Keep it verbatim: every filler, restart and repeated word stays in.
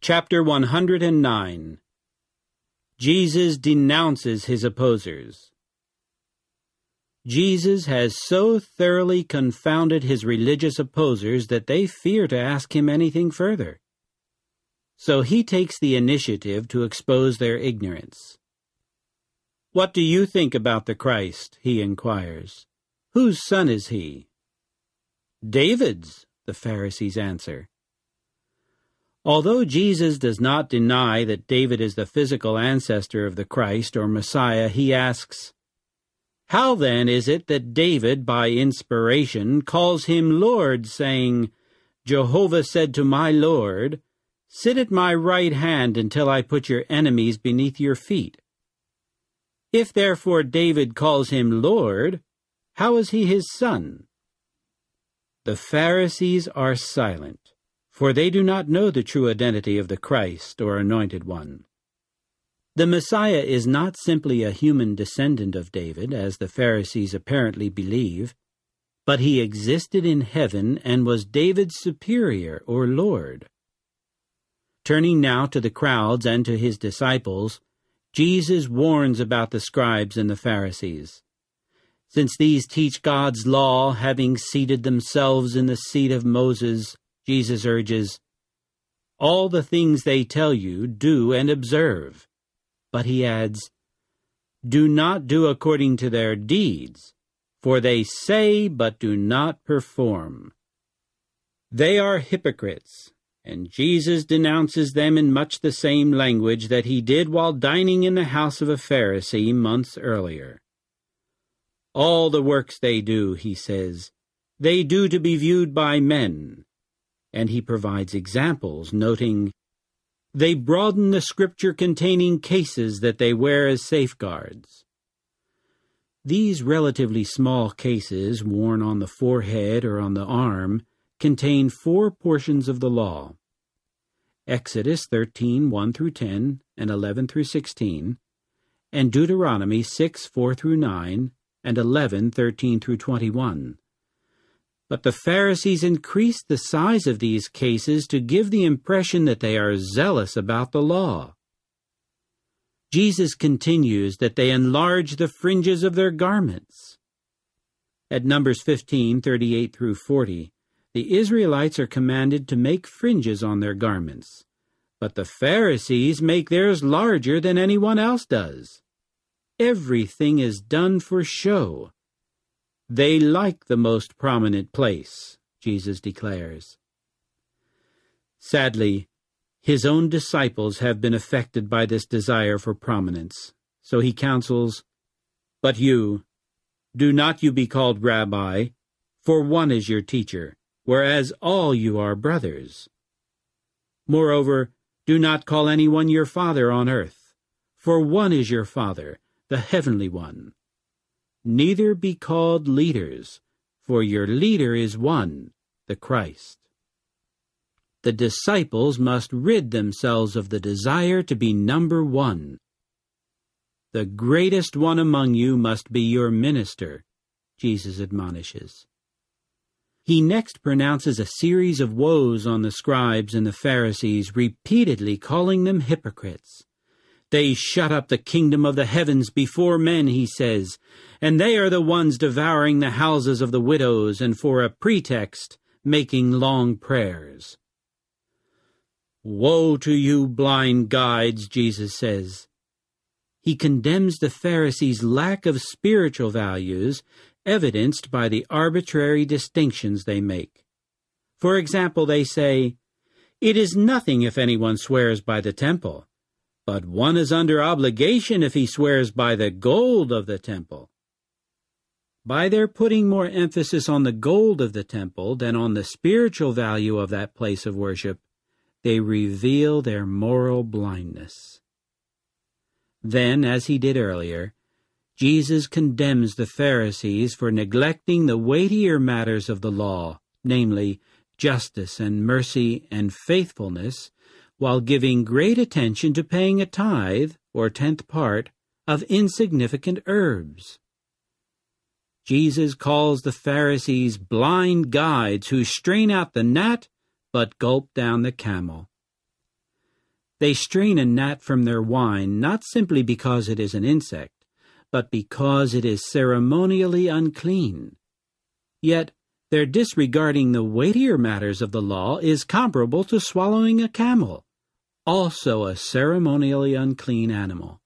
Chapter one hundred nine. Jesus denounces his opposers. Jesus has so thoroughly confounded his religious opposers that they fear to ask him anything further. So he takes the initiative to expose their ignorance. "What do you think about the Christ?" he inquires. "Whose son is he?" "David's," the Pharisees answer. Although Jesus does not deny that David is the physical ancestor of the Christ or Messiah, he asks, "How then is it that David, by inspiration, calls him Lord, saying, 'Jehovah said to my Lord, sit at my right hand until I put your enemies beneath your feet'? If therefore David calls him Lord, how is he his son?" The Pharisees are silent, for they do not know the true identity of the Christ or Anointed One. The Messiah is not simply a human descendant of David, as the Pharisees apparently believe, but he existed in heaven and was David's superior or Lord. Turning now to the crowds and to his disciples, Jesus warns about the scribes and the Pharisees. Since these teach God's law, having seated themselves in the seat of Moses, Jesus urges, "All the things they tell you, do and observe." But he adds, "Do not do according to their deeds, for they say but do not perform." They are hypocrites, and Jesus denounces them in much the same language that he did while dining in the house of a Pharisee months earlier. "All the works they do," he says, "they do to be viewed by men." And he provides examples, noting, "They broaden the scripture-containing cases that they wear as safeguards." These relatively small cases, worn on the forehead or on the arm, contain four portions of the law. Exodus thirteen, one through ten, and eleven through sixteen, and Deuteronomy six, four through nine, and eleven, thirteen through twenty-one. But the Pharisees increased the size of these cases to give the impression that they are zealous about the law. Jesus continues that they enlarge the fringes of their garments. At Numbers fifteen, thirty-eight through forty, the Israelites are commanded to make fringes on their garments, but the Pharisees make theirs larger than anyone else does. Everything is done for show. They like the most prominent place, Jesus declares. Sadly, his own disciples have been affected by this desire for prominence, so he counsels, "But you, do not you be called Rabbi, for one is your teacher, whereas all you are brothers. Moreover, do not call anyone your father on earth, for one is your Father, the heavenly one. Neither be called leaders, for your leader is one, the Christ." The disciples must rid themselves of the desire to be number one. "The greatest one among you must be your minister," Jesus admonishes. He next pronounces a series of woes on the scribes and the Pharisees, repeatedly calling them hypocrites. "They shut up the kingdom of the heavens before men," he says, "and they are the ones devouring the houses of the widows and for a pretext making long prayers." "Woe to you, blind guides," Jesus says. He condemns the Pharisees' lack of spiritual values, evidenced by the arbitrary distinctions they make. For example, they say, "It is nothing if anyone swears by the temple, but one is under obligation if he swears by the gold of the temple." By their putting more emphasis on the gold of the temple than on the spiritual value of that place of worship, they reveal their moral blindness. Then, as he did earlier, Jesus condemns the Pharisees for neglecting the weightier matters of the law, namely justice and mercy and faithfulness, while giving great attention to paying a tithe, or tenth part, of insignificant herbs. Jesus calls the Pharisees blind guides who strain out the gnat but gulp down the camel. They strain a gnat from their wine not simply because it is an insect, but because it is ceremonially unclean. Yet, their disregarding the weightier matters of the law is comparable to swallowing a camel, also a ceremonially unclean animal.